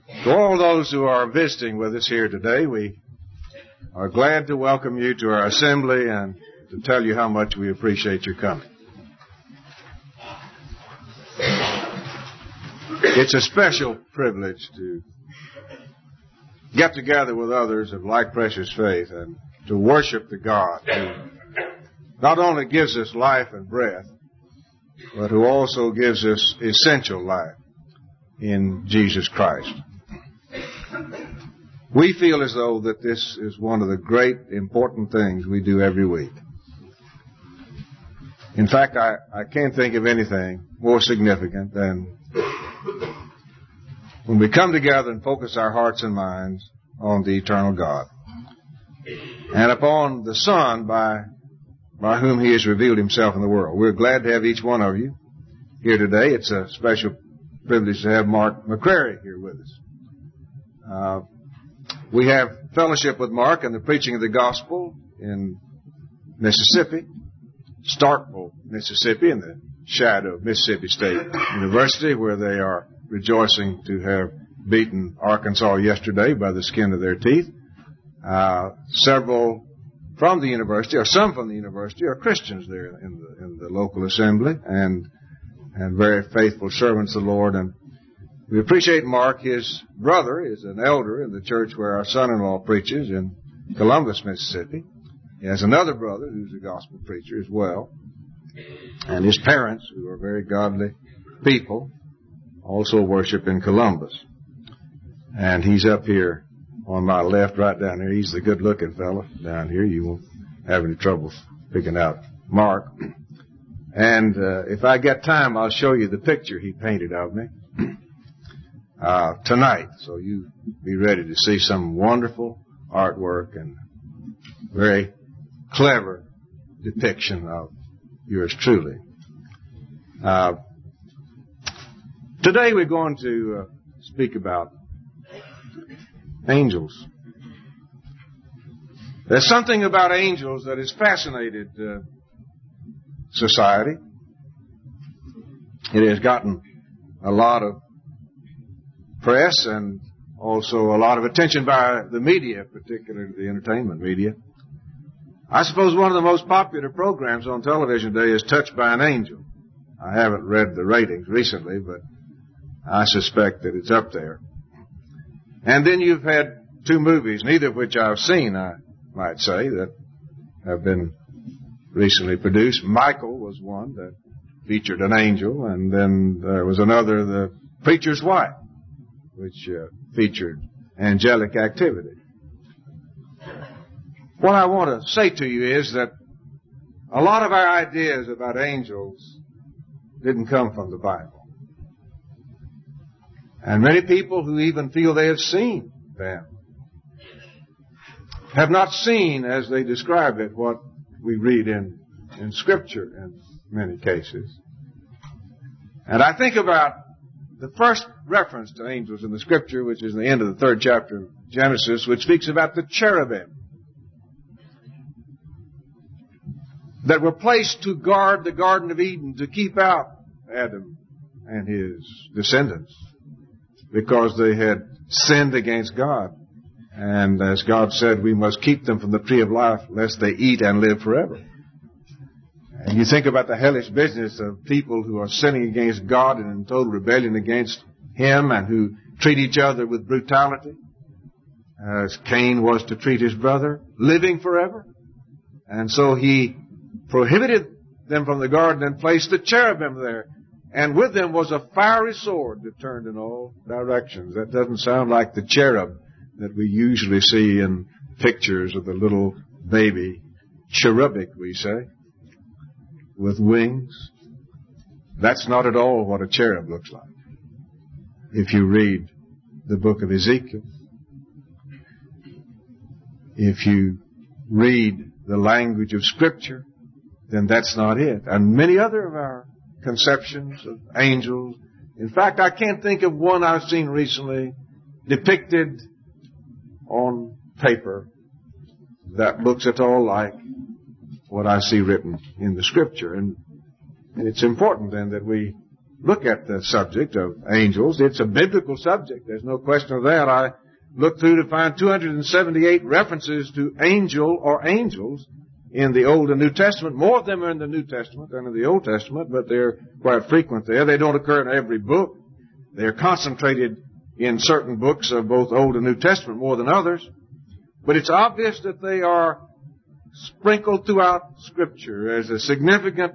To all those who are visiting with us here today, we are glad to welcome you to our assembly and to tell you how much we appreciate your coming. It's a special privilege to get together with others of like precious faith and to worship the God who not only gives us life and breath, but who also gives us essential life in Jesus Christ. We feel as though that this is one of the great important things we do every week. In fact, I can't think of anything more significant than when we come together and focus our hearts and minds on the eternal God and upon the Son by whom He has revealed Himself in the world. We're glad to have each one of you here today. It's a special privilege to have Mark McCrary here with us. We have fellowship with Mark in the preaching of the gospel in Mississippi, Starkville, Mississippi, in the shadow of Mississippi State University, where they are rejoicing to have beaten Arkansas yesterday by the skin of their teeth. Several from the university, or some from the university, are Christians there in the local assembly and very faithful servants of the Lord. And we appreciate Mark. His brother is an elder in the church where our son-in-law preaches in Columbus, Mississippi. He has another brother who's a gospel preacher as well. And his parents, who are very godly people, also worship in Columbus. And he's up here on my left, right down here. He's the good-looking fellow down here. You won't have any trouble picking out Mark. And if I get time, I'll show you the picture he painted of me tonight. So you be ready to see some wonderful artwork and very clever depiction of yours truly. Today we're going to speak about angels. There's something about angels that has fascinated society. It has gotten a lot of press and also a lot of attention by the media, particularly the entertainment media. I suppose one of the most popular programs on television today is Touched by an Angel. I haven't read the ratings recently, but I suspect that it's up there. And then you've had two movies, neither of which I've seen, I might say, that have been recently produced. Michael was one that featured an angel, and then there was another, The Preacher's Wife, which featured angelic activity. What I want to say to you is that a lot of our ideas about angels didn't come from the Bible. And many people who even feel they have seen them have not seen, as they describe it, what we read in Scripture in many cases. And I think about the first reference to angels in the Scripture, which is the end of the 3rd chapter of Genesis, which speaks about the cherubim that were placed to guard the Garden of Eden, to keep out Adam and his descendants, because they had sinned against God. And as God said, we must keep them from the tree of life, lest they eat and live forever. And you think about the hellish business of people who are sinning against God and in total rebellion against Him, and who treat each other with brutality, as Cain was to treat his brother, living forever. And so He prohibited them from the garden and placed the cherubim there. And with them was a fiery sword that turned in all directions. That doesn't sound like the cherub that we usually see in pictures of the little baby, cherubic, we say, with wings. That's not at all what a cherub looks like. If you read the book of Ezekiel, if you read the language of Scripture, then that's not it. And many other of our conceptions of angels. In fact, I can't think of one I've seen recently depicted on paper that looks at all like what I see written in the Scripture. And it's important then that we look at the subject of angels. It's a biblical subject. There's no question of that. I looked through to find 278 references to angel or angels in the Old and New Testament. More of them are in the New Testament than in the Old Testament, but they're quite frequent there. They don't occur in every book. They're concentrated in certain books of both Old and New Testament more than others. But it's obvious that they are sprinkled throughout Scripture as significant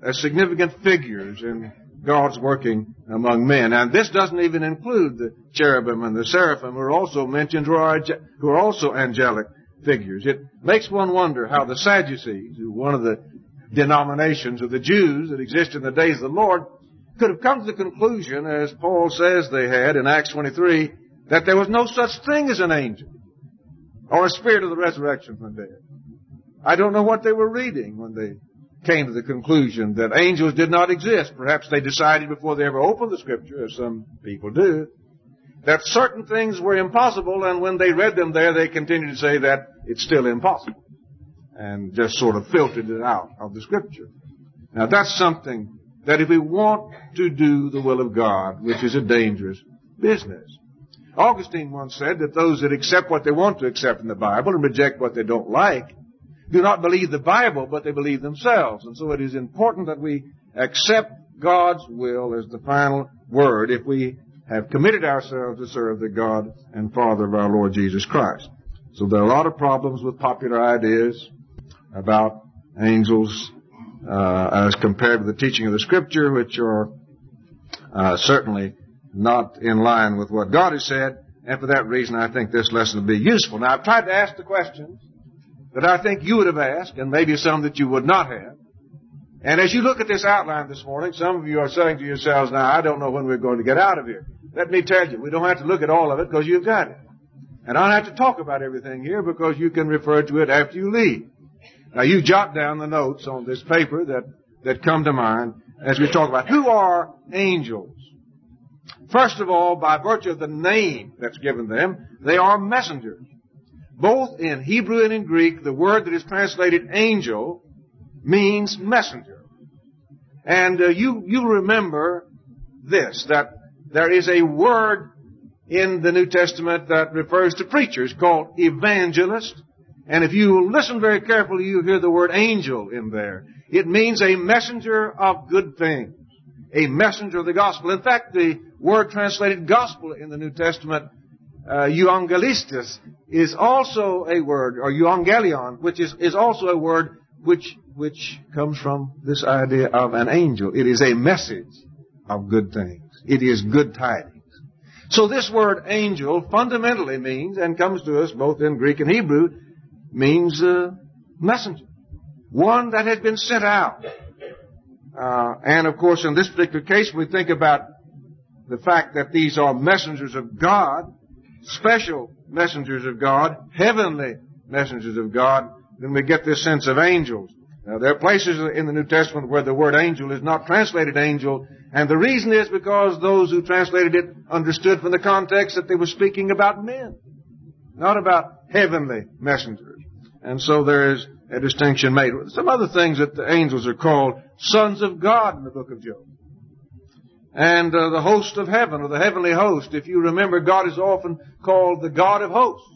figures in God's working among men. And this doesn't even include the cherubim and the seraphim who are also mentioned, who are also angelic figures. It makes one wonder how the Sadducees, who one of the denominations of the Jews that existed in the days of the Lord, could have come to the conclusion, as Paul says they had in Acts 23, that there was no such thing as an angel or a spirit of the resurrection from the dead. I don't know what they were reading when they came to the conclusion that angels did not exist. Perhaps they decided before they ever opened the Scripture, as some people do, that certain things were impossible, and when they read them there, they continued to say that it's still impossible, and just sort of filtered it out of the Scripture. Now, that's something that if we want to do the will of God, which is a dangerous business. Augustine once said that those that accept what they want to accept in the Bible and reject what they don't like do not believe the Bible, but they believe themselves. And so it is important that we accept God's will as the final word if we have committed ourselves to serve the God and Father of our Lord Jesus Christ. So there are a lot of problems with popular ideas about angels as compared with the teaching of the Scripture, which are certainly not in line with what God has said. And for that reason, I think this lesson will be useful. Now, I've tried to ask the questions that I think you would have asked, and maybe some that you would not have. And as you look at this outline this morning, some of you are saying to yourselves, now, I don't know when we're going to get out of here. Let me tell you, we don't have to look at all of it because you've got it. And I don't have to talk about everything here because you can refer to it after you leave. Now, you jot down the notes on this paper that come to mind as we talk about who are angels. First of all, by virtue of the name that's given them, they are messengers. Both in Hebrew and in Greek, the word that is translated angel means messenger. And you remember this, that there is a word in the New Testament that refers to preachers called evangelist. And if you listen very carefully, you hear the word angel in there. It means a messenger of good things, a messenger of the gospel. In fact, the word translated gospel in the New Testament, euangelistus, is also a word, or euangelion, which is also a word which comes from this idea of an angel. It is a message of good things. It is good tidings. So this word angel fundamentally means, and comes to us both in Greek and Hebrew, means messenger. One that has been sent out. And of course, in this particular case, we think about the fact that these are messengers of God, special messengers of God, heavenly messengers of God, then we get this sense of angels. Now, there are places in the New Testament where the word angel is not translated angel, and the reason is because those who translated it understood from the context that they were speaking about men, not about heavenly messengers. And so there is a distinction made. Some other things that the angels are called sons of God in the book of Job. And the host of heaven, or the heavenly host. If you remember, God is often called the God of hosts,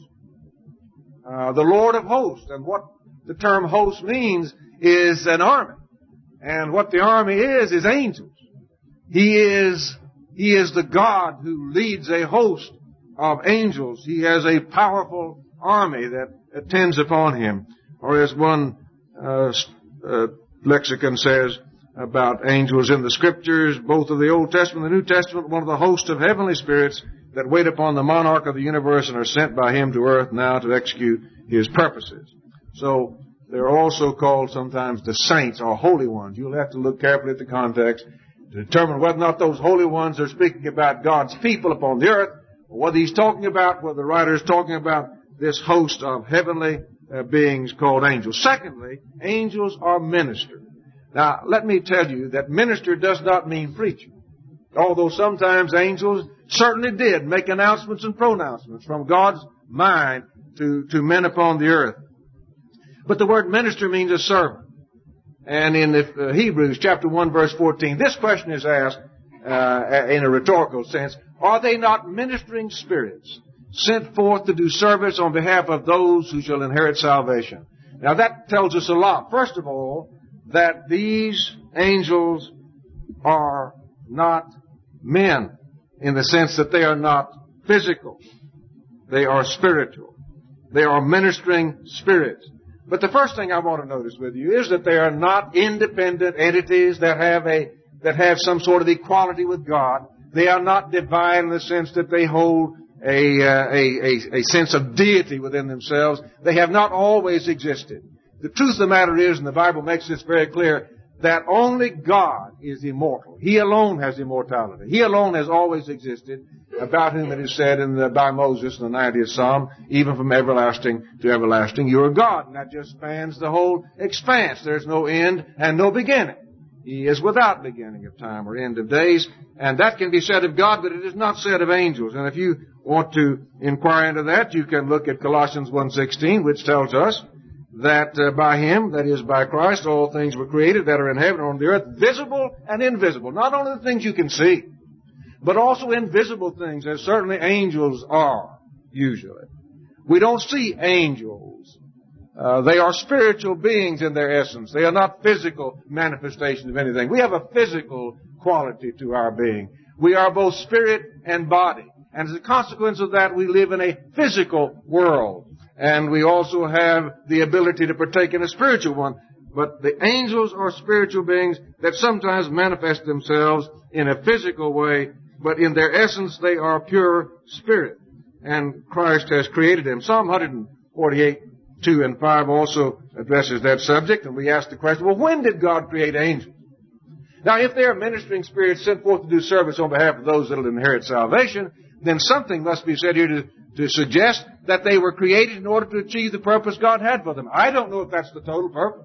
the Lord of hosts. And what the term host means is an army. And what the army is angels. He is the God who leads a host of angels. He has a powerful army that attends upon him. Or as one lexicon says about angels in the Scriptures, both of the Old Testament and the New Testament, one of the hosts of heavenly spirits that wait upon the monarch of the universe and are sent by him to earth now to execute his purposes. So they're also called sometimes the saints or holy ones. You'll have to look carefully at the context to determine whether or not those holy ones are speaking about God's people upon the earth, or whether he's talking about, whether the writer is talking about this host of heavenly beings called angels. Secondly, angels are ministers. Now, let me tell you that minister does not mean preacher. Although sometimes angels certainly did make announcements and pronouncements from God's mind to men upon the earth. But the word minister means a servant. And in Hebrews chapter 1 verse 14, this question is asked, in a rhetorical sense, are they not ministering spirits sent forth to do service on behalf of those who shall inherit salvation? Now that tells us a lot. First of all, that these angels are not men in the sense that they are not physical. They are spiritual. They are ministering spirits. But the first thing I want to notice with you is that they are not independent entities that have some sort of equality with God. They are not divine in the sense that they hold a sense of deity within themselves. They have not always existed. The truth of the matter is, and the Bible makes this very clear, that only God is immortal. He alone has immortality. He alone has always existed, about whom it is said by Moses in the 90th Psalm, even from everlasting to everlasting, you are God. And that just spans the whole expanse. There's no end and no beginning. He is without beginning of time or end of days. And that can be said of God, but it is not said of angels. And if you want to inquire into that, you can look at Colossians 1:16, which tells us that by Him, that is by Christ, all things were created that are in heaven or on the earth, visible and invisible. Not only the things you can see, but also invisible things, as certainly angels are, usually. We don't see angels. They are spiritual beings in their essence. They are not physical manifestations of anything. We have a physical quality to our being. We are both spirit and body. And as a consequence of that, we live in a physical world. And we also have the ability to partake in a spiritual one. But the angels are spiritual beings that sometimes manifest themselves in a physical way, but in their essence they are pure spirit. And Christ has created them. Psalm 148, 2 and 5 also addresses that subject. And we ask the question, well, when did God create angels? Now, if they are ministering spirits sent forth to do service on behalf of those that will inherit salvation, then something must be said here to suggest that they were created in order to achieve the purpose God had for them. I don't know if that's the total purpose.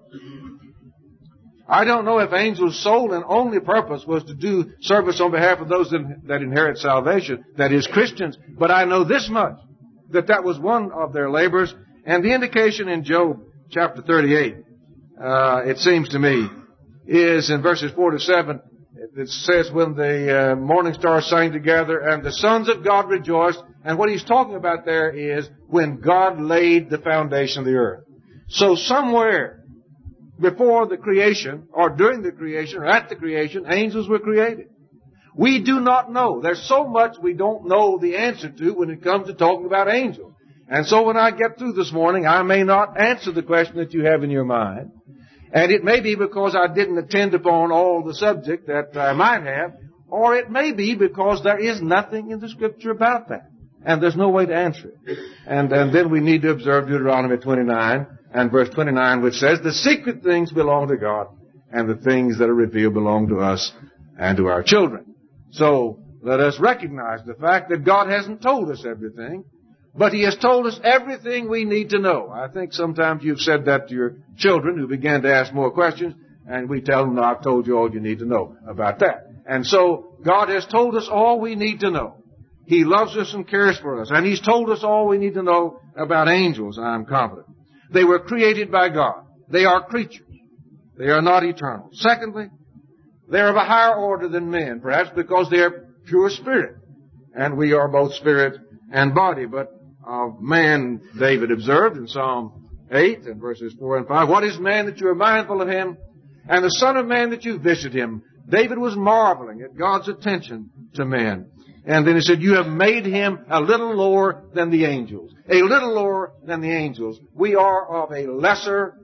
I don't know if angels' sole and only purpose was to do service on behalf of those that inherit salvation, that is, Christians. But I know this much, that was one of their labors. And the indication in Job chapter 38, it seems to me, is in verses 4 to 7. It says, when the morning stars sang together and the sons of God rejoiced. And what he's talking about there is when God laid the foundation of the earth. So somewhere before the creation, or during the creation, or at the creation, angels were created. We do not know. There's so much we don't know the answer to when it comes to talking about angels. And so when I get through this morning, I may not answer the question that you have in your mind. And it may be because I didn't attend upon all the subject that I might have, or it may be because there is nothing in the Scripture about that. And there's no way to answer it. And then we need to observe Deuteronomy 29 and verse 29, which says, the secret things belong to God, and the things that are revealed belong to us and to our children. So let us recognize the fact that God hasn't told us everything, but He has told us everything we need to know. I think sometimes you've said that to your children who began to ask more questions, and we tell them, no, I've told you all you need to know about that. And so God has told us all we need to know. He loves us and cares for us, and He's told us all we need to know about angels, I'm confident. They were created by God. They are creatures. They are not eternal. Secondly, they're of a higher order than men, perhaps because they are pure spirit. And we are both spirit and body. But of man, David observed in Psalm 8 and verses 4 and 5, what is man that you are mindful of him, and the son of man that you visit him? David was marveling at God's attention to man. And then he said, you have made him a little lower than the angels. A little lower than the angels. We are of a lesser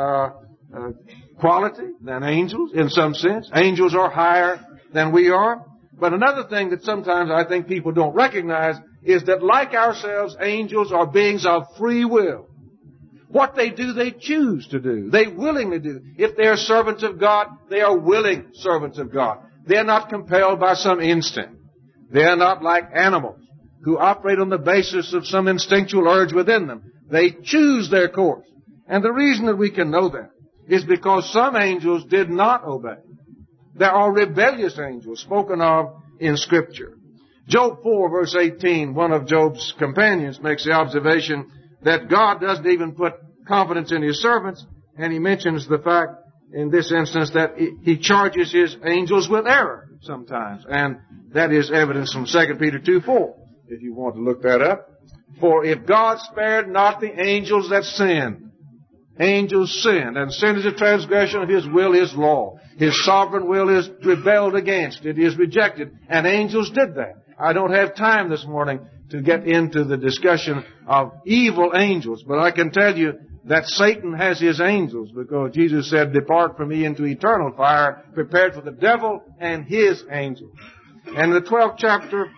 quality than angels in some sense. Angels are higher than we are. But another thing that sometimes I think people don't recognize is that like ourselves, angels are beings of free will. What they do, they choose to do. They willingly do. If they are servants of God, they are willing servants of God. They are not compelled by some instinct. They are not like animals who operate on the basis of some instinctual urge within them. They choose their course. And the reason that we can know that is because some angels did not obey. There are rebellious angels spoken of in Scripture. Job 4 verse 18, one of Job's companions makes the observation that God doesn't even put confidence in His servants, and he mentions the fact in this instance that he charges his angels with error sometimes. And that is evidence from 2 Peter 2:4, if you want to look that up. For if God spared not the angels that sinned, angels sinned, and sin is a transgression of His will, His law. His sovereign will is rebelled against. It is rejected. And angels did that. I don't have time this morning to get into the discussion of evil angels, but I can tell you that Satan has his angels, because Jesus said, "Depart from me into eternal fire, prepared for the devil and his angels." And in the 12th chapter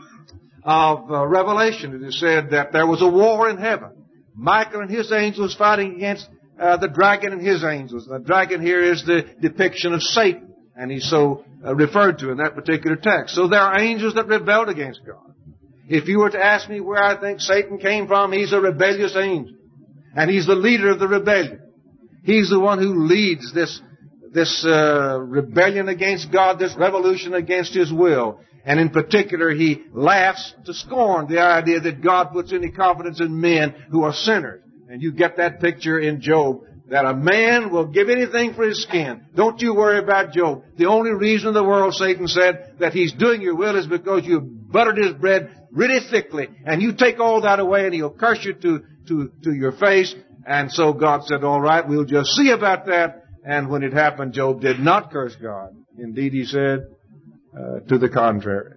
of Revelation, it is said that there was a war in heaven. Michael and his angels fighting against the dragon and his angels. The dragon here is the depiction of Satan, and he's so referred to in that particular text. So there are angels that rebelled against God. If you were to ask me where I think Satan came from, he's a rebellious angel. And he's the leader of the rebellion. He's the one who leads this rebellion against God, this revolution against His will. And in particular, he laughs to scorn the idea that God puts any confidence in men who are sinners. And you get that picture in Job, that a man will give anything for his skin. Don't you worry about Job. The only reason in the world, Satan said, that he's doing your will is because you buttered his bread really thickly. And you take all that away and he'll curse you to your face. And so God said, all right, we'll just see about that. And when it happened, Job did not curse God. Indeed, he said to the contrary,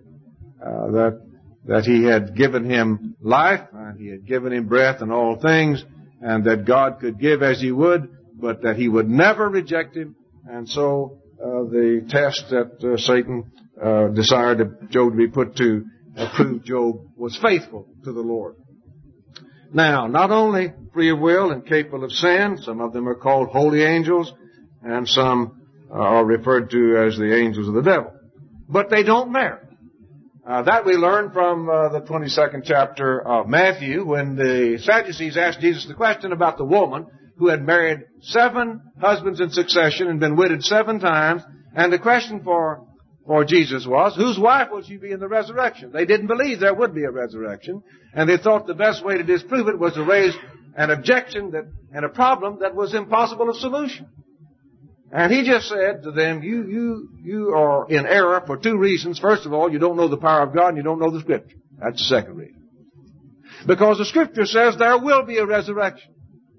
that he had given him life, and he had given him breath and all things, and that God could give as He would, but that He would never reject him. And so the test that Satan desired Job to be put to prove Job was faithful to the Lord. Now, not only free of will and capable of sin, some of them are called holy angels, and some are referred to as the angels of the devil. But they don't marry. That we learn from the 22nd chapter of Matthew, when the Sadducees asked Jesus the question about the woman who had married 7 husbands in succession and been widowed 7 times. And the question for Jesus was, whose wife will she be in the resurrection? They didn't believe there would be a resurrection, and they thought the best way to disprove it was to raise an objection and a problem that was impossible of solution. And He just said to them, you are in error for 2 reasons. First of all, you don't know the power of God, and you don't know the Scripture. That's the second reason. Because the Scripture says there will be a resurrection.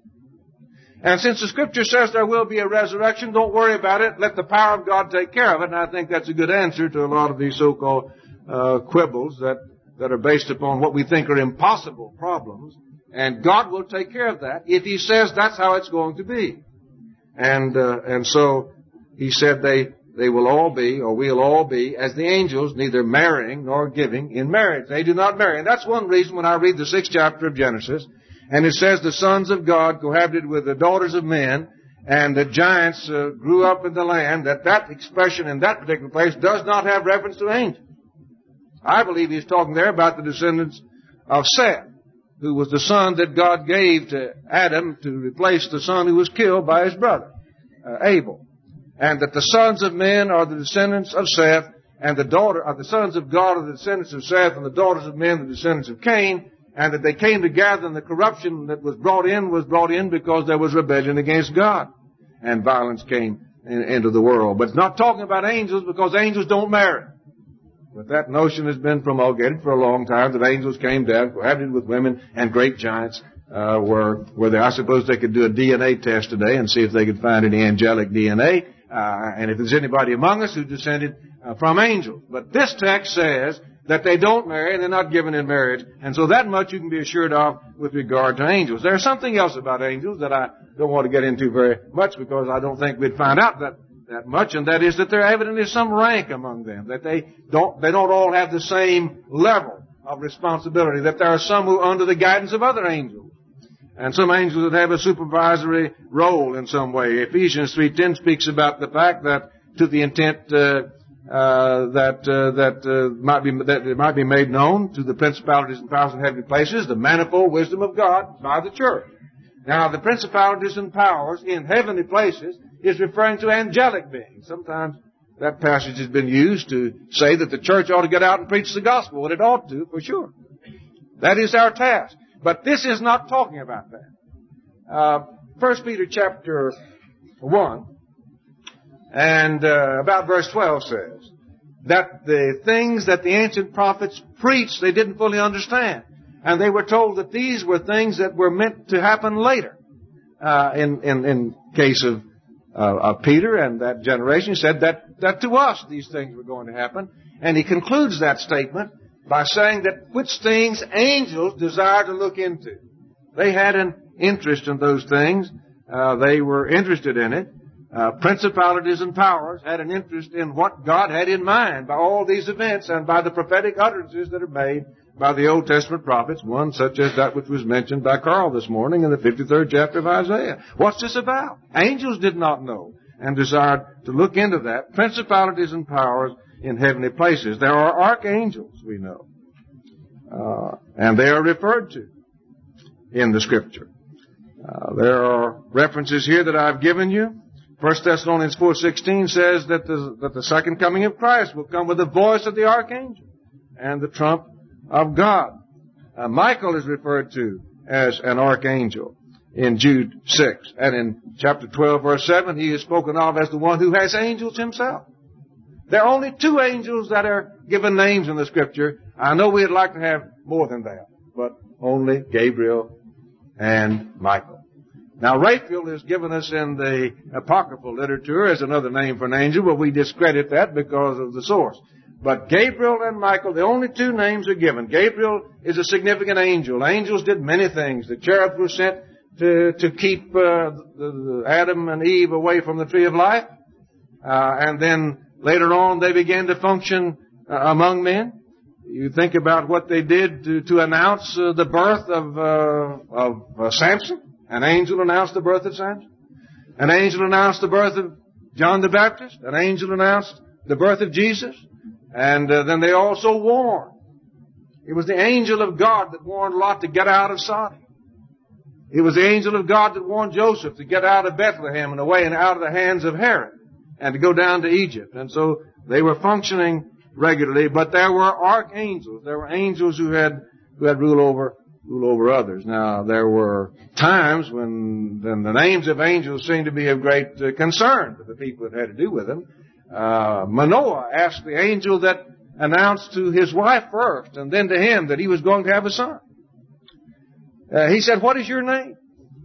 And since the Scripture says there will be a resurrection, don't worry about it. Let the power of God take care of it. And I think that's a good answer to a lot of these so-called quibbles that are based upon what we think are impossible problems. And God will take care of that if He says that's how it's going to be. And so He said they will all be, or we'll all be, as the angels, neither marrying nor giving in marriage. They do not marry. And that's one reason when I read the 6th chapter of Genesis, and it says the sons of God cohabited with the daughters of men, and the giants grew up in the land, that expression in that particular place does not have reference to angels. I believe He's talking there about the descendants of Seth, who was the son that God gave to Adam to replace the son who was killed by his brother, Abel. And that the sons of men are the descendants of Seth, and the sons of God are the descendants of Seth, and the daughters of men the descendants of Cain, and that they came together, and the corruption that was brought in because there was rebellion against God, and violence came into the world. But it's not talking about angels, because angels don't marry. But that notion has been promulgated for a long time, that angels came down, cohabited with women, and great giants were there. I suppose they could do a DNA test today and see if they could find any angelic DNA, and if there's anybody among us who descended from angels. But this text says that they don't marry, and they're not given in marriage. And so that much you can be assured of with regard to angels. There's something else about angels that I don't want to get into very much, because I don't think we'd find out that much, and that is that there evidently is some rank among them, that they don't all have the same level of responsibility, that there are some who are under the guidance of other angels, and some angels that have a supervisory role in some way. Ephesians 3:10 speaks about the fact that, to the intent that it might be made known to the principalities and powers in heavenly places, the manifold wisdom of God by the church. Now, the principalities and powers in heavenly places is referring to angelic beings. Sometimes that passage has been used to say that the church ought to get out and preach the gospel. Well, it ought to, for sure. That is our task. But this is not talking about that. 1 Peter chapter 1 And about verse 12 says that the things that the ancient prophets preached, they didn't fully understand. And they were told that these were things that were meant to happen later. In case of Peter and that generation, he said that to us these things were going to happen. And he concludes that statement by saying that which things angels desire to look into. They had an interest in those things. They were interested in it. Principalities and powers had an interest in what God had in mind by all these events and by the prophetic utterances that are made by the Old Testament prophets, one such as that which was mentioned by Carl this morning in the 53rd chapter of Isaiah. What's this about? Angels did not know and desired to look into that. Principalities and powers in heavenly places. There are archangels, we know, and they are referred to in the Scripture. There are references here that I've given you. 1 Thessalonians 4:16 says that the second coming of Christ will come with the voice of the archangel and the trump of God. Michael is referred to as an archangel in Jude 6. And in chapter 12, verse 7, he is spoken of as the one who has angels himself. There are only two angels that are given names in the Scripture. I know we'd like to have more than that, but only Gabriel and Michael. Now, Raphael is given us in the apocryphal literature as another name for an angel, but we discredit that because of the source. But Gabriel and Michael, the only two names are given. Gabriel is a significant angel. Angels did many things. The cherubs were sent to keep Adam and Eve away from the tree of life. And then later on they began to function among men. You think about what they did to announce the birth of Samson. An angel announced the birth of Samson. An angel announced the birth of John the Baptist. An angel announced the birth of Jesus. And then they also warned. It was the angel of God that warned Lot to get out of Sodom. It was the angel of God that warned Joseph to get out of Bethlehem and away and out of the hands of Herod and to go down to Egypt. And so they were functioning regularly, but there were archangels. There were angels who had rule over others. Now, there were times when the names of angels seemed to be of great concern to the people that had to do with them. Manoah asked the angel that announced to his wife first and then to him that he was going to have a son. He said, "What is your name?"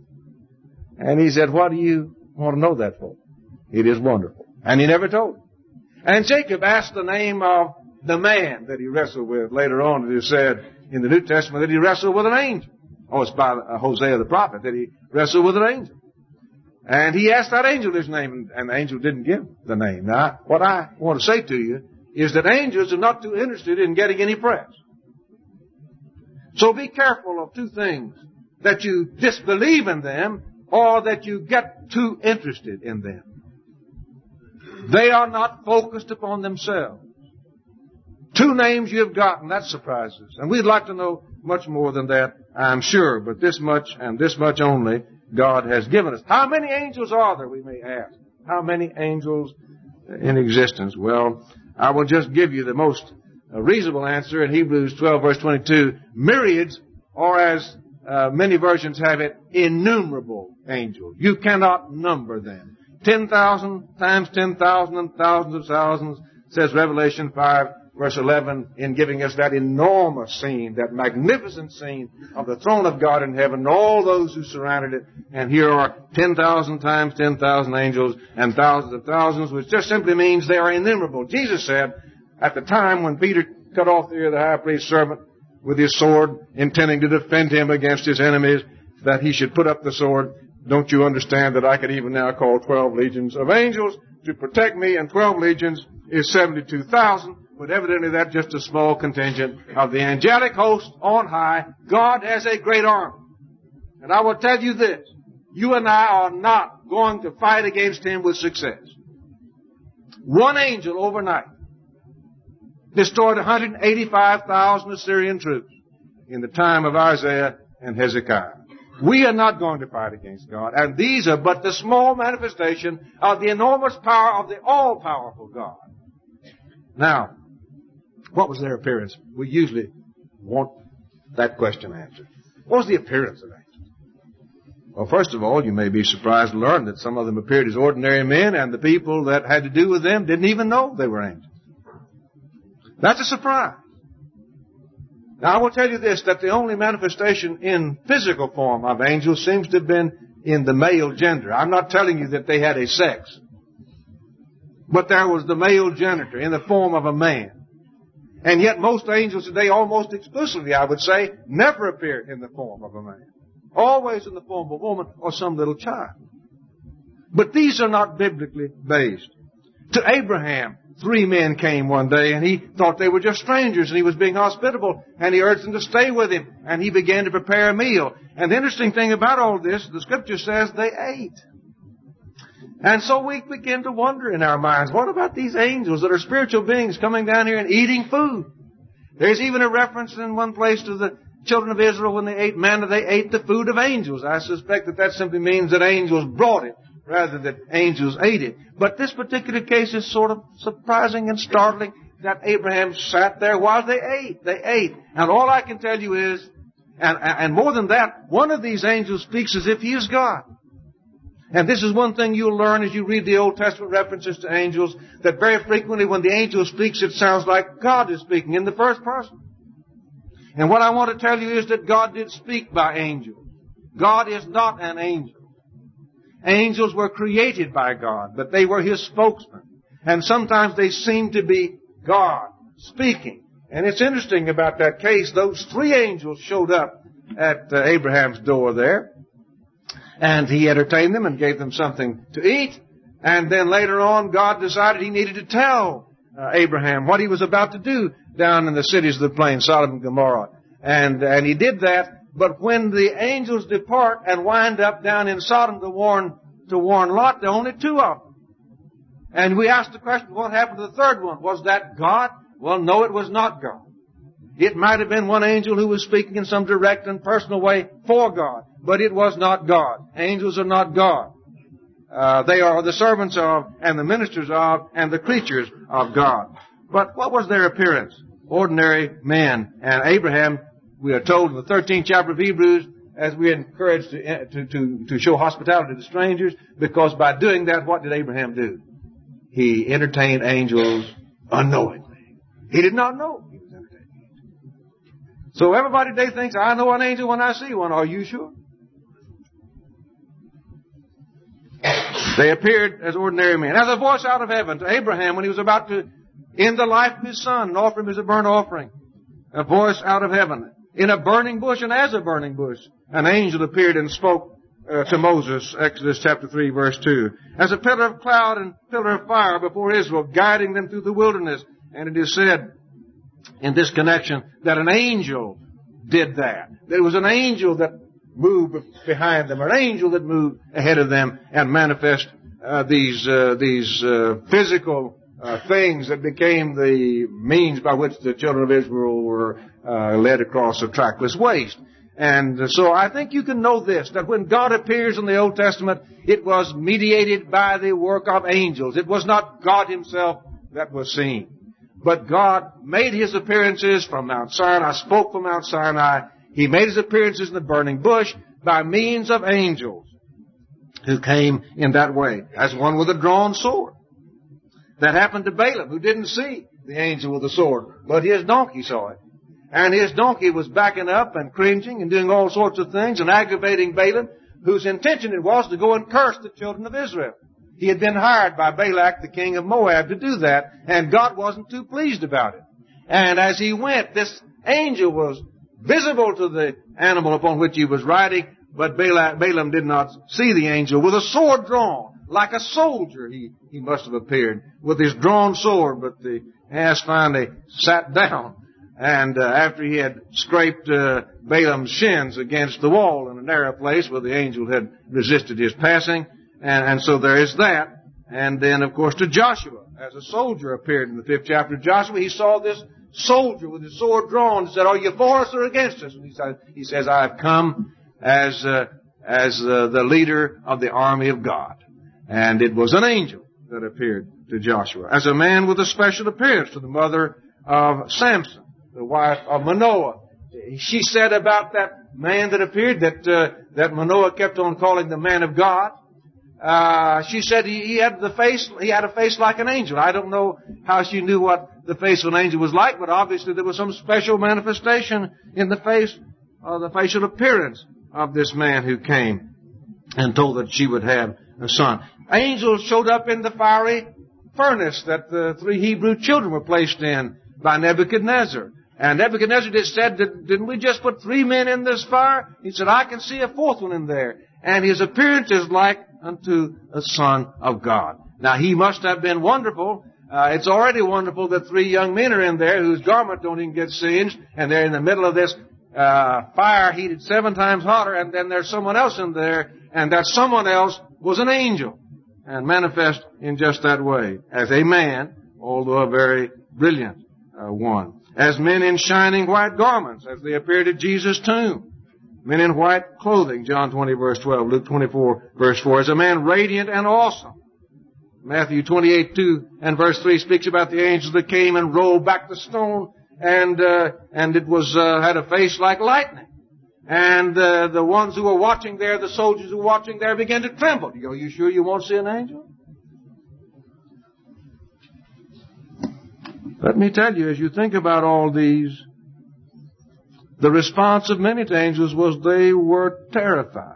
And he said, "What do you want to know that for? It is wonderful." And he never told him. And Jacob asked the name of the man that he wrestled with. Later on, it is said in the New Testament that he wrestled with an angel. Oh, it's by Hosea the prophet that he wrestled with an angel. And he asked that angel his name, and the angel didn't give the name. Now, what I want to say to you is that angels are not too interested in getting any press. So be careful of two things: that you disbelieve in them or that you get too interested in them. They are not focused upon themselves. Two names you have gotten, that surprises. And we'd like to know much more than that, I'm sure, but this much and this much only God has given us. How many angels are there, we may ask? How many angels in existence? Well, I will just give you the most reasonable answer in Hebrews 12, verse 22. Myriads, or as many versions have it, innumerable angels. You cannot number them. 10,000 times 10,000 and thousands of thousands, says Revelation 5, verse 11, in giving us that enormous scene, that magnificent scene of the throne of God in heaven, and all those who surrounded it. And here are 10,000 times 10,000 angels and thousands of thousands, which just simply means they are innumerable. Jesus said at the time when Peter cut off the ear of the high priest's servant with his sword, intending to defend him against his enemies, that he should put up the sword. Don't you understand that I could even now call 12 legions of angels to protect me, and 12 legions is 72,000, but evidently that's just a small contingent of the angelic host on high. God has a great army. And I will tell you this: you and I are not going to fight against him with success. One angel overnight destroyed 185,000 Assyrian troops in the time of Isaiah and Hezekiah. We are not going to fight against God. And these are but the small manifestation of the enormous power of the all-powerful God. Now, what was their appearance? We usually want that question answered. What was the appearance of angels? Well, first of all, you may be surprised to learn that some of them appeared as ordinary men, and the people that had to do with them didn't even know they were angels. That's a surprise. Now, I will tell you this, that the only manifestation in physical form of angels seems to have been in the male gender. I'm not telling you that they had a sex. But there was the male genitor in the form of a man. And yet most angels today, almost exclusively, I would say, never appear in the form of a man. Always in the form of a woman or some little child. But these are not biblically based. To Abraham, 3 men came one day, and he thought they were just strangers, and he was being hospitable, and he urged them to stay with him, and he began to prepare a meal. And the interesting thing about all this, the Scripture says they ate. And so we begin to wonder in our minds, what about these angels that are spiritual beings coming down here and eating food? There's even a reference in one place to the children of Israel when they ate manna, they ate the food of angels. I suspect that simply means that angels brought it, rather than angels ate it. But this particular case is sort of surprising and startling that Abraham sat there while they ate. They ate. And all I can tell you is, and more than that, one of these angels speaks as if he is God. And this is one thing you'll learn as you read the Old Testament references to angels, that very frequently when the angel speaks, it sounds like God is speaking in the first person. And what I want to tell you is that God did speak by angels. God is not an angel. Angels were created by God, but they were His spokesmen. And sometimes they seem to be God speaking. And it's interesting about that case, those 3 angels showed up at Abraham's door there. And he entertained them and gave them something to eat. And then later on, God decided He needed to tell Abraham what He was about to do down in the cities of the plain, Sodom and Gomorrah. And He did that. But when the angels depart and wind up down in Sodom to warn Lot, there are only 2 of them. And we asked the question, what happened to the third one? Was that God? Well, no, it was not God. It might have been one angel who was speaking in some direct and personal way for God, but it was not God. Angels are not God. They are the servants of, and the ministers of, and the creatures of God. But what was their appearance? Ordinary men. And Abraham, we are told in the 13th chapter of Hebrews, as we are encouraged to show hospitality to strangers, because by doing that, what did Abraham do? He entertained angels unknowingly. He did not know he was entertaining angels. So everybody today thinks, I know an angel when I see one. Are you sure? They appeared as ordinary men. As a voice out of heaven to Abraham when he was about to end the life of his son and offer him as a burnt offering. A voice out of heaven. In a burning bush and as a burning bush, an angel appeared and spoke to Moses, Exodus chapter 3, verse 2. As a pillar of cloud and pillar of fire before Israel, guiding them through the wilderness. And it is said in this connection that an angel did that. There was an angel that moved behind them, or an angel that moved ahead of them and manifest these physical things that became the means by which the children of Israel were led across a trackless waste. And so I think you can know this, that when God appears in the Old Testament, it was mediated by the work of angels. It was not God Himself that was seen. But God made His appearances from Mount Sinai, spoke from Mount Sinai. He made His appearances in the burning bush by means of angels who came in that way, as one with a drawn sword. That happened to Balaam, who didn't see the angel with the sword, but his donkey saw it. And his donkey was backing up and cringing and doing all sorts of things and aggravating Balaam, whose intention it was to go and curse the children of Israel. He had been hired by Balak, the king of Moab, to do that, and God wasn't too pleased about it. And as he went, this angel was visible to the animal upon which he was riding, but Balaam did not see the angel with a sword drawn. Like a soldier, he must have appeared with his drawn sword, but the ass finally sat down. And after he had scraped Balaam's shins against the wall in a narrow place where the angel had resisted his passing, and so there is that. And then, of course, to Joshua, as a soldier appeared in the 5th chapter of Joshua, he saw this soldier with his sword drawn and said, "Are you for us or against us?" And he says, "I have come as the leader of the army of God." And it was an angel that appeared to Joshua, as a man with a special appearance to the mother of Samson, the wife of Manoah, she said about that man that appeared that Manoah kept on calling the man of God. She said he had a face like an angel. I don't know how she knew what the face of an angel was like, but obviously there was some special manifestation in the face, the facial appearance of this man who came and told that she would have a son. Angels showed up in the fiery furnace that the 3 Hebrew children were placed in by Nebuchadnezzar. And Nebuchadnezzar just said, didn't we just put 3 men in this fire? He said, I can see a 4th one in there. And his appearance is like unto a son of God. Now he must have been wonderful. It's already wonderful that 3 young men are in there whose garment don't even get singed, and they're in the middle of this fire heated 7 times hotter, and then there's someone else in there, and that someone else was an angel, and manifest in just that way, as a man, although a very brilliant one. As men in shining white garments, as they appeared at Jesus' tomb. Men in white clothing, John 20 verse 12, Luke 24 verse 4, as a man radiant and awesome. Matthew 28, 2 and verse 3 speaks about the angels that came and rolled back the stone, and it was, had a face like lightning. And, the ones who were watching there, the soldiers who were watching there began to tremble. Are you sure you won't see an angel? Let me tell you, as you think about all these, the response of many to angels was they were terrified.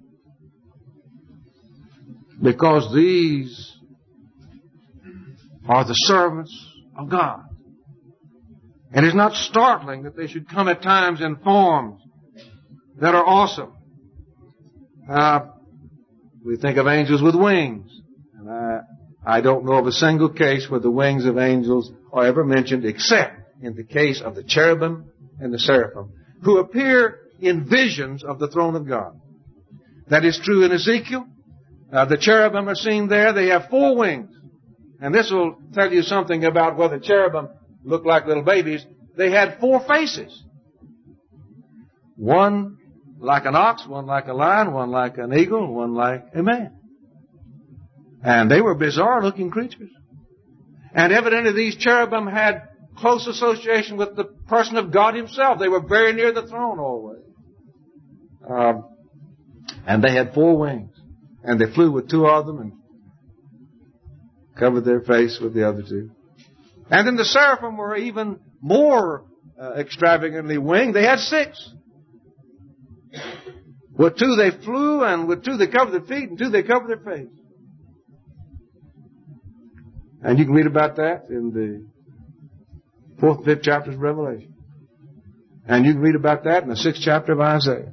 Because these are the servants of God. And it's not startling that they should come at times in forms that are awesome. We think of angels with wings. And I don't know of a single case where the wings of angels are ever mentioned except in the case of the cherubim and the seraphim, who appear in visions of the throne of God. That is true in Ezekiel. The cherubim are seen there. They have 4 wings. And this will tell you something about whether cherubim look like little babies. They had 4 faces. One like an ox, one like a lion, one like an eagle, one like a man. And they were bizarre looking creatures. And evidently these cherubim had close association with the person of God himself. They were very near the throne always. And they had 4 wings. And they flew with 2 of them and covered their face with the other 2. And then the seraphim were even more extravagantly winged. They had 6. With 2 they flew, and with 2 they covered their feet, and 2 they covered their face. And you can read about that in the 4th and 5th chapters of Revelation. And you can read about that in the 6th chapter of Isaiah.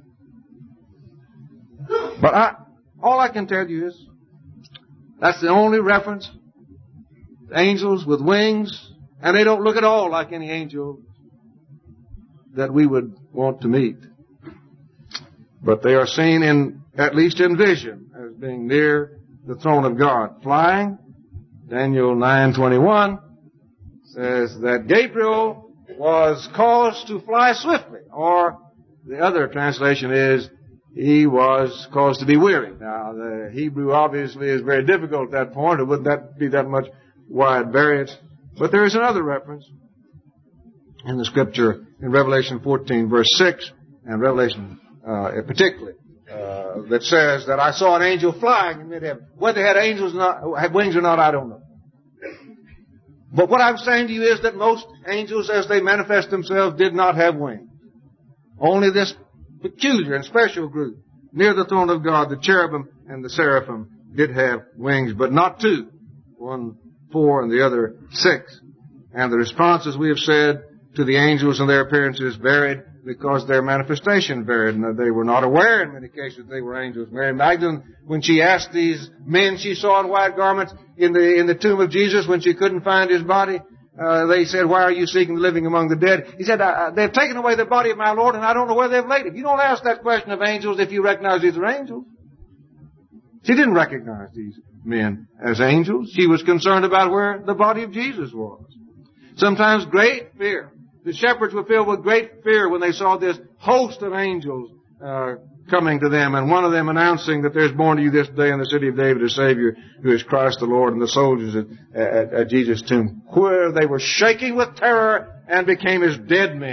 But all I can tell you is, that's the only reference to angels with wings, and they don't look at all like any angel that we would want to meet. But they are seen at least in vision, as being near the throne of God. Flying, Daniel 9:21 says that Gabriel was caused to fly swiftly, or the other translation is, he was caused to be weary. Now, the Hebrew obviously is very difficult at that point. It wouldn't that be that much wide variance. But there is another reference in the Scripture in Revelation 14, verse 6, and Revelation particularly, that says that I saw an angel flying in mid-heaven. Whether they had wings or not, I don't know. But what I'm saying to you is that most angels, as they manifest themselves, did not have wings. Only this peculiar and special group near the throne of God, the cherubim and the seraphim, did have wings, but not 2. 1, 4, and the other 6. And the responses we have said to the angels and their appearances varied because their manifestation varied, and they were not aware in many cases they were angels. Mary Magdalene, when she asked these men she saw in white garments in the tomb of Jesus when she couldn't find his body, they said, why are you seeking the living among the dead? He said, they've taken away the body of my Lord, and I don't know where they've laid it. You don't ask that question of angels if you recognize these are angels. She didn't recognize these men as angels. She was concerned about where the body of Jesus was. Sometimes great fear. The shepherds were filled with great fear when they saw this host of angels coming to them, and one of them announcing that there's born to you this day in the city of David a Savior, who is Christ the Lord, and the soldiers at Jesus' tomb, where they were shaking with terror and became as dead men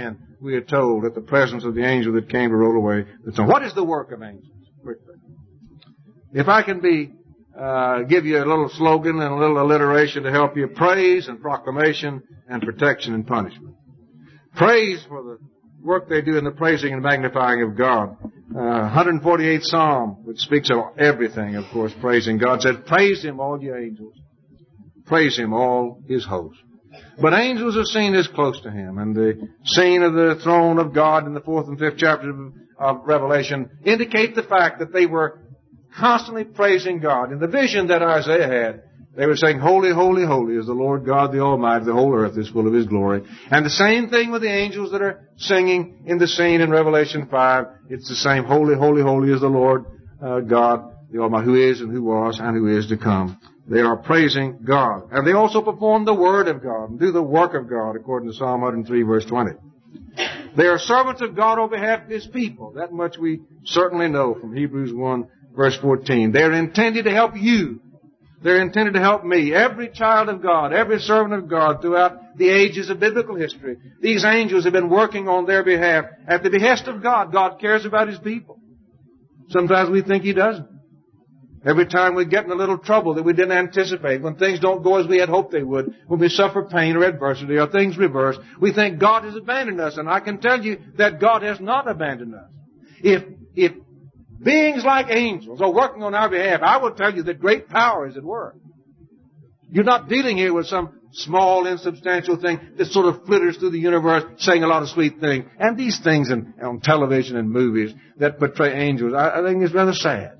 we are told, at the presence of the angel that came to roll away the stone. What is the work of angels? Quickly. If I can give you a little slogan and a little alliteration to help you: praise and proclamation and protection and punishment. Praise for the work they do in the praising and magnifying of God. 148th Psalm, which speaks of everything, of course, praising God, said, praise Him, all you angels. Praise Him, all His hosts. But angels are seen as close to Him, and the scene of the throne of God in the 4th and 5th chapters of Revelation indicate the fact that they were constantly praising God. In the vision that Isaiah had, they were saying, holy, holy, holy is the Lord God the Almighty. The whole earth is full of His glory. And the same thing with the angels that are singing in the scene in Revelation 5. It's the same, holy, holy, holy is the Lord God the Almighty, who is and who was and who is to come. They are praising God. And they also perform the Word of God and do the work of God, according to Psalm 103, verse 20. They are servants of God on behalf of His people. That much we certainly know from Hebrews 1, verse 14. They are intended to help you. They're intended to help me. Every child of God, every servant of God throughout the ages of biblical history. These angels have been working on their behalf at the behest of God. God cares about His people. Sometimes we think He doesn't. Every time we get in a little trouble that we didn't anticipate, when things don't go as we had hoped they would, when we suffer pain or adversity or things reverse, we think God has abandoned us. And I can tell you that God has not abandoned us. If beings like angels are working on our behalf, I will tell you that great power is at work. You're not dealing here with some small, insubstantial thing that sort of flitters through the universe, saying a lot of sweet things. And these things on television and movies that portray angels, I think is rather sad.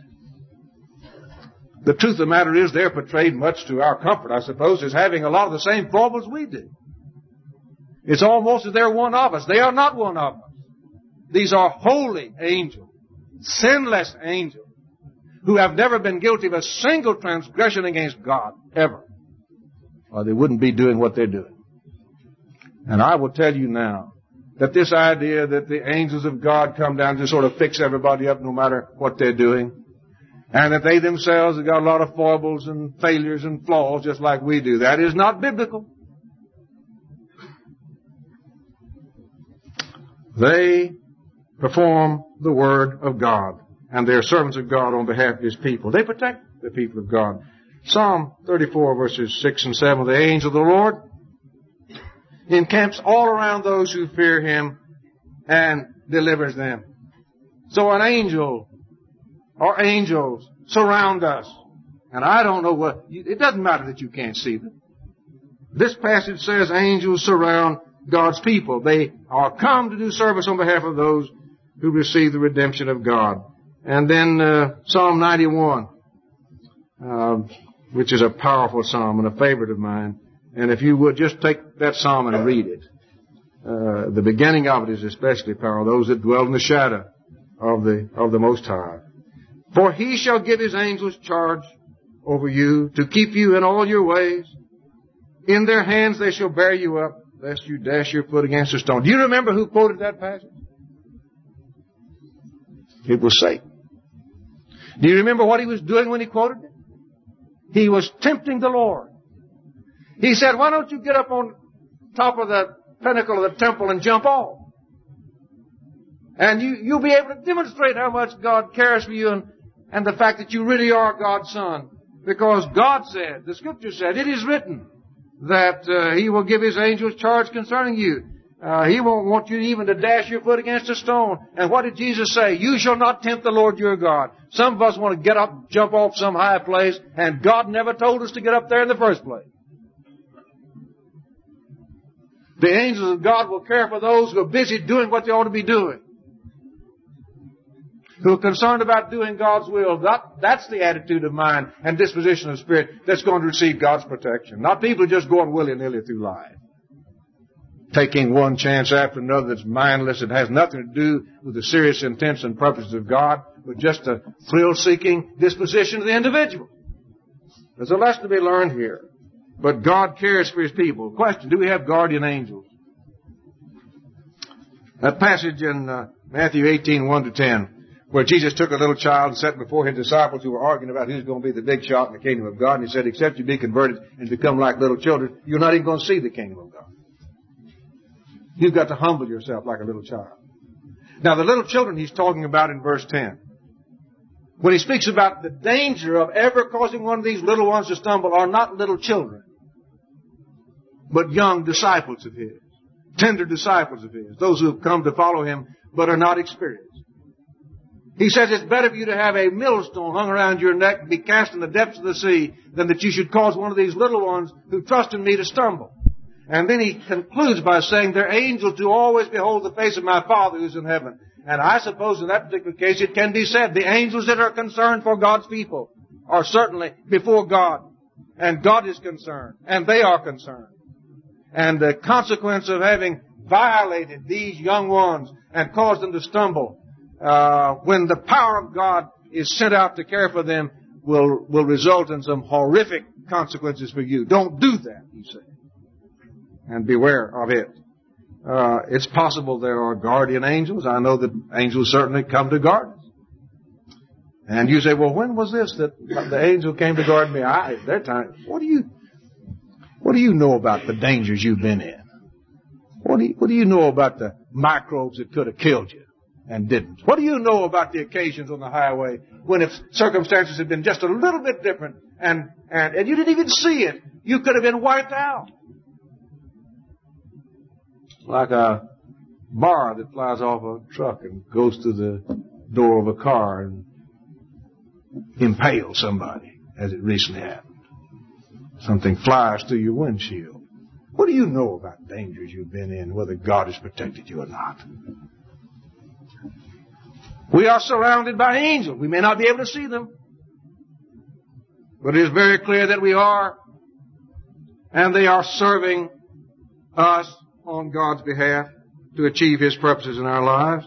The truth of the matter is they're portrayed, much to our comfort, I suppose, as having a lot of the same problems we do. It's almost as they're one of us. They are not one of us. These are holy angels, sinless angels, who have never been guilty of a single transgression against God, ever. Or they wouldn't be doing what they're doing. And I will tell you now that this idea that the angels of God come down to sort of fix everybody up no matter what they're doing, and that they themselves have got a lot of foibles and failures and flaws just like we do, that is not biblical. They perform the Word of God, and they're servants of God on behalf of His people. They protect the people of God. Psalm 34, verses 6 and 7, the angel of the Lord encamps all around those who fear Him and delivers them. So an angel or angels surround us. And I don't know it doesn't matter that you can't see them. This passage says angels surround God's people. They are come to do service on behalf of those who receive the redemption of God. And then Psalm 91, which is a powerful psalm and a favorite of mine. And if you would just take that psalm and read it. The beginning of it is especially powerful. Those that dwell in the shadow of the Most High. For He shall give His angels charge over you to keep you in all your ways. In their hands they shall bear you up, lest you dash your foot against a stone. Do you remember who quoted that passage? It was Satan. Do you remember what he was doing when he quoted it? He was tempting the Lord. He said, why don't you get up on top of the pinnacle of the temple and jump off? And you'll be able to demonstrate how much God cares for you and the fact that you really are God's son. Because God said, the Scripture said, it is written that He will give His angels charge concerning you. He won't want you even to dash your foot against a stone. And what did Jesus say? You shall not tempt the Lord your God. Some of us want to get up, jump off some high place, and God never told us to get up there in the first place. The angels of God will care for those who are busy doing what they ought to be doing, who are concerned about doing God's will. That's the attitude of mind and disposition of spirit that's going to receive God's protection. Not people just going willy-nilly through life, taking one chance after another that's mindless and has nothing to do with the serious intents and purposes of God, but just a thrill-seeking disposition of the individual. There's a lesson to be learned here. But God cares for His people. Question, do we have guardian angels? That passage in Matthew 18, 1-10, where Jesus took a little child and set before His disciples who were arguing about who's going to be the big shot in the kingdom of God. And He said, except you be converted and become like little children, you're not even going to see the kingdom of God. You've got to humble yourself like a little child. Now, the little children he's talking about in verse 10, when he speaks about the danger of ever causing one of these little ones to stumble, are not little children, but young disciples of his, tender disciples of his, those who have come to follow him but are not experienced. He says it's better for you to have a millstone hung around your neck and be cast in the depths of the sea than that you should cause one of these little ones who trust in me to stumble. And then he concludes by saying, they're angels who always behold the face of my Father who's in heaven. And I suppose in that particular case it can be said, the angels that are concerned for God's people are certainly before God. And God is concerned. And they are concerned. And the consequence of having violated these young ones and caused them to stumble, when the power of God is sent out to care for them, will result in some horrific consequences for you. Don't do that, he said. And beware of it. It's possible there are guardian angels. I know that angels certainly come to guard us. And you say, well, when was this that the angel came to guard me? Their time. What do you know about the dangers you've been in? What do you know about the microbes that could have killed you and didn't? What do you know about the occasions on the highway when if circumstances had been just a little bit different and you didn't even see it, you could have been wiped out? Like a bar that flies off a truck and goes to the door of a car and impales somebody, as it recently happened. Something flies through your windshield. What do you know about dangers you've been in, whether God has protected you or not? We are surrounded by angels. We may not be able to see them, but it is very clear that we are, and they are serving us on God's behalf to achieve His purposes in our lives.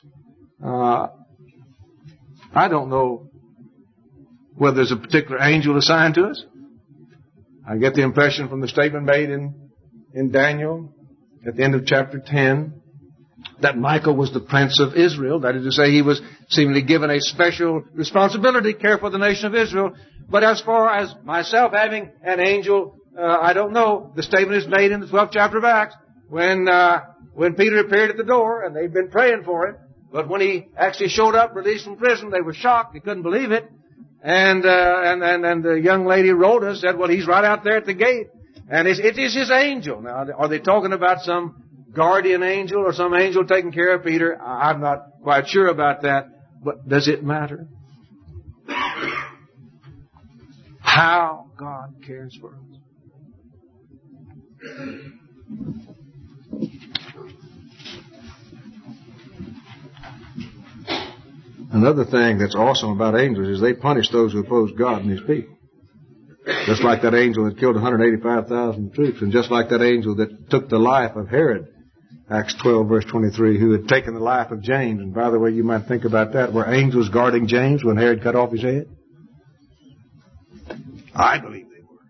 I don't know whether there's a particular angel assigned to us. I get the impression from the statement made in Daniel at the end of chapter 10 that Michael was the prince of Israel. That is to say, he was seemingly given a special responsibility to care for the nation of Israel. But as far as myself having an angel, I don't know. The statement is made in the 12th chapter of Acts when Peter appeared at the door, and they'd been praying for him. But when he actually showed up, released from prison, they were shocked. They couldn't believe it. And the young lady Rhoda said, well, he's right out there at the gate. And it is his angel. Now, are they talking about some guardian angel or some angel taking care of Peter? I'm not quite sure about that. But does it matter? How God cares for us. Another thing that's awesome about angels is they punish those who oppose God and His people. Just like that angel that killed 185,000 troops, and just like that angel that took the life of Herod, Acts 12, verse 23, who had taken the life of James. And by the way, you might think about that. Were angels guarding James when Herod cut off his head? I believe they were.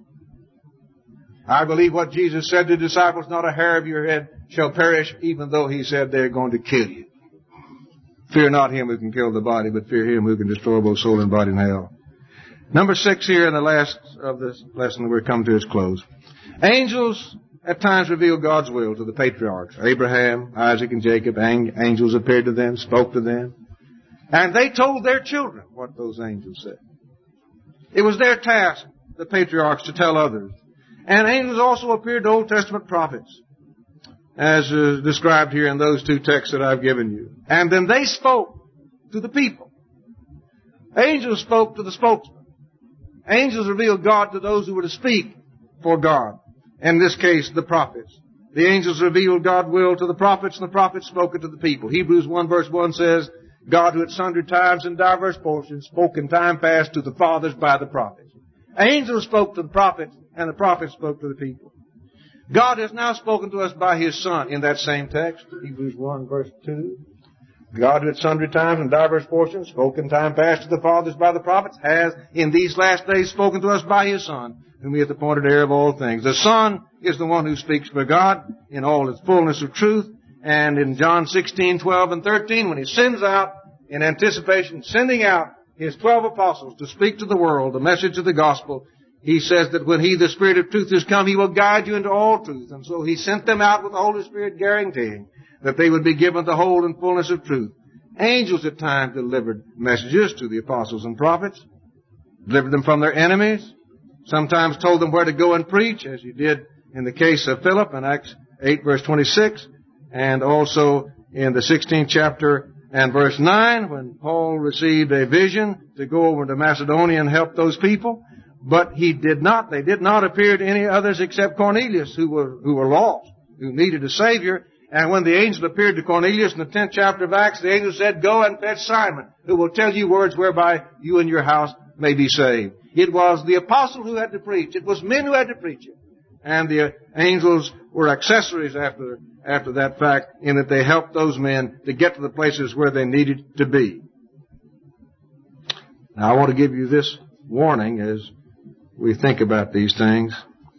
I believe what Jesus said to the disciples, not a hair of your head shall perish, even though He said they're going to kill you. Fear not him who can kill the body, but fear him who can destroy both soul and body in hell. Number 6 here in the last of this lesson, we're coming to its close. Angels at times reveal God's will to the patriarchs. Abraham, Isaac, and Jacob. Angels appeared to them, spoke to them. And they told their children what those angels said. It was their task, the patriarchs, to tell others. And angels also appeared to Old Testament prophets, as described here in those 2 texts that I've given you. And then they spoke to the people. Angels spoke to the spokesman. Angels revealed God to those who were to speak for God. In this case, the prophets. The angels revealed God's will to the prophets, and the prophets spoke it to the people. Hebrews 1 verse 1 says, God who at sundry times and diverse portions spoke in time past to the fathers by the prophets. Angels spoke to the prophets, and the prophets spoke to the people. God has now spoken to us by His Son in that same text, Hebrews 1 verse 2. God who at sundry times and diverse portions spoke in time past to the fathers by the prophets has in these last days spoken to us by His Son, whom He hath appointed heir of all things. The Son is the one who speaks for God in all His fullness of truth. And in John 16, 12, and 13, when He sends out in anticipation, sending out His 12 apostles to speak to the world the message of the gospel, He says that when He, the Spirit of truth, is come, He will guide you into all truth. And so He sent them out with the Holy Spirit guaranteeing that they would be given the whole and fullness of truth. Angels at times delivered messages to the apostles and prophets, delivered them from their enemies, sometimes told them where to go and preach, as He did in the case of Philip in Acts 8 verse 26, and also in the 16th chapter and verse 9, when Paul received a vision to go over to Macedonia and help those people. But they did not appear to any others except Cornelius, who were lost, who needed a Savior. And when the angel appeared to Cornelius in the 10th chapter of Acts, the angel said, "Go and fetch Simon, who will tell you words whereby you and your house may be saved." It was the apostle who had to preach. It was men who had to preach it. And the angels were accessories after that fact, in that they helped those men to get to the places where they needed to be. Now, I want to give you this warning as we think about these things.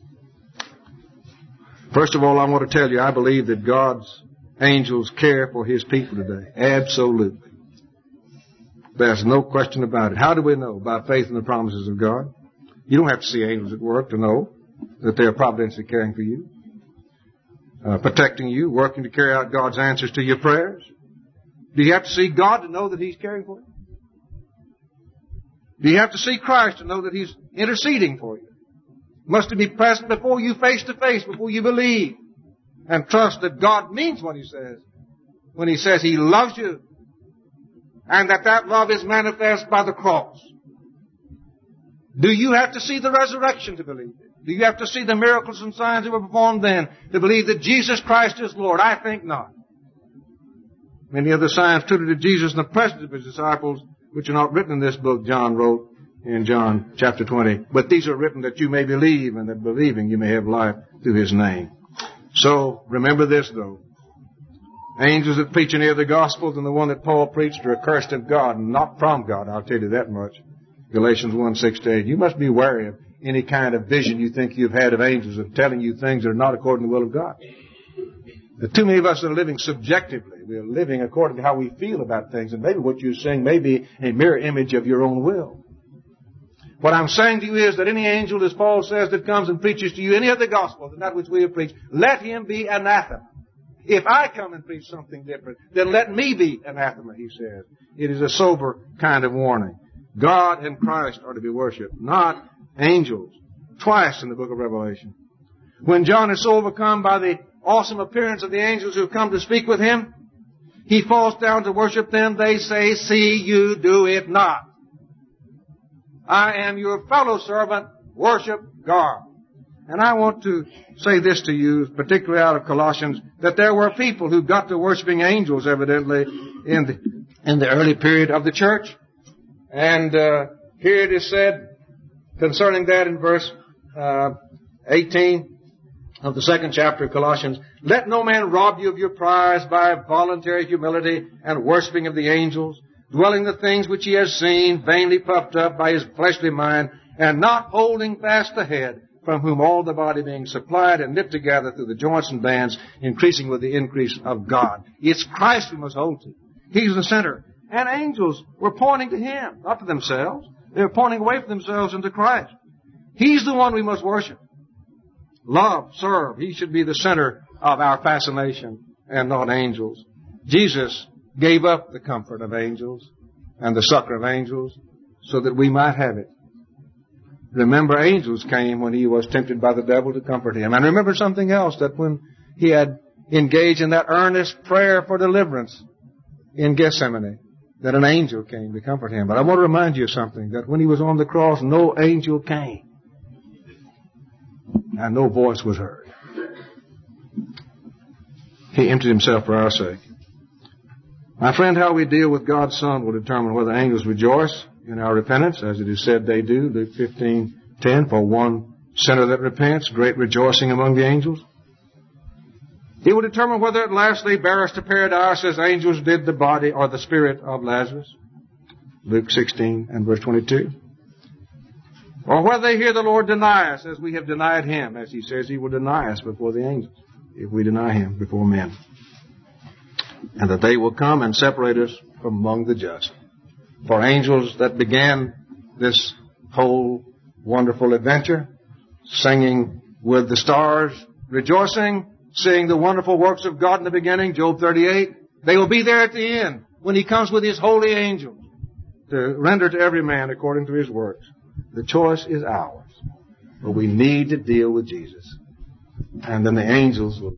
First of all, I want to tell you, I believe that God's angels care for His people today. Absolutely. There's no question about it. How do we know? By faith in the promises of God. You don't have to see angels at work to know that they are providentially caring for you, protecting you, working to carry out God's answers to your prayers. Do you have to see God to know that He's caring for you? Do you have to see Christ to know that He's interceding for you? Must it be present before you face to face, before you believe and trust that God means what He says when He says He loves you, and that love is manifest by the cross? Do you have to see the resurrection to believe it? Do you have to see the miracles and signs that were performed then to believe that Jesus Christ is Lord? I think not. Many of the signs attributed to Jesus and the presence of His disciples, which are not written in this book, John wrote in John chapter 20. But these are written that you may believe, and that believing you may have life through His name. So, remember this though. Angels that preach any other gospel than the one that Paul preached are accursed of God and not from God. I'll tell you that much. Galatians 1:6-8. You must be wary of any kind of vision you think you've had of angels of telling you things that are not according to the will of God. Too many of us are living subjectively. We're living according to how we feel about things, and maybe what you're saying may be a mirror image of your own will. What I'm saying to you is that any angel, as Paul says, that comes and preaches to you any other gospel than that which we have preached, let him be anathema. If I come and preach something different, then let me be anathema, he says. It is a sober kind of warning. God and Christ are to be worshipped, not angels. Twice in the book of Revelation. When John is so overcome by the awesome appearance of the angels who have come to speak with him, he falls down to worship them. They say, "See you do it not. I am your fellow servant. Worship God." And I want to say this to you, particularly out of Colossians, that there were people who got to worshiping angels, evidently, in the early period of the church. And here it is said concerning that in verse 18 of the 2nd chapter of Colossians, "Let no man rob you of your prize by voluntary humility and worshiping of the angels, dwelling the things which he has seen, vainly puffed up by his fleshly mind, and not holding fast the head, from whom all the body being supplied and knit together through the joints and bands, increasing with the increase of God." It's Christ we must hold to. He's the center. And angels were pointing to Him, not to themselves. They were pointing away from themselves into Christ. He's the one we must worship. Love, serve. He should be the center of our fascination and not angels. Jesus gave up the comfort of angels and the succor of angels so that we might have it. Remember, angels came when He was tempted by the devil to comfort Him. And remember something else, that when He had engaged in that earnest prayer for deliverance in Gethsemane, that an angel came to comfort Him. But I want to remind you of something, that when He was on the cross, no angel came. And no voice was heard. He emptied Himself for our sake. My friend, how we deal with God's Son will determine whether angels rejoice in our repentance, as it is said they do, Luke 15:10, "For one sinner that repents, great rejoicing among the angels." He will determine whether at last they bear us to paradise as angels did the body or the spirit of Lazarus, Luke 16 and verse 22. Or whether they hear the Lord deny us as we have denied Him, as He says He will deny us before the angels if we deny Him before men. And that they will come and separate us from among the just. For angels that began this whole wonderful adventure, singing with the stars, rejoicing, seeing the wonderful works of God in the beginning, Job 38. They will be there at the end when He comes with His holy angels to render to every man according to his works. The choice is ours. But we need to deal with Jesus. And then the angels will